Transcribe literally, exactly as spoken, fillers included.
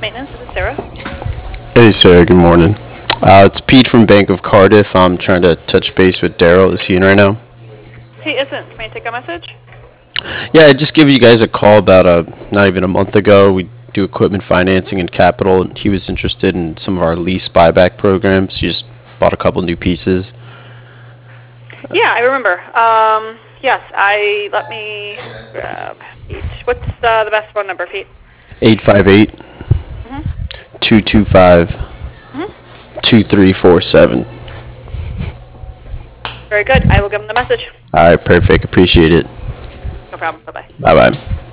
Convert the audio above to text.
Maintenance. This is Sarah. Hey, Sarah. Good morning. Uh, it's Pete from Bank of Cardiff. I'm trying to touch base with Daryl. Is he in right now? He isn't. May I take a message? Yeah, I just gave you guys a call about uh, not even a month ago. We do equipment financing and capital, and he was interested in some of our lease buyback programs. He just bought a couple new pieces. Yeah, I remember. Um, yes, I, let me grab Pete. What's uh, the best phone number, Pete? eight five eight, two two five, two three four seven. Very good. I will give him the message. All right, perfect. Appreciate it. No problem. Bye-bye. Bye-bye.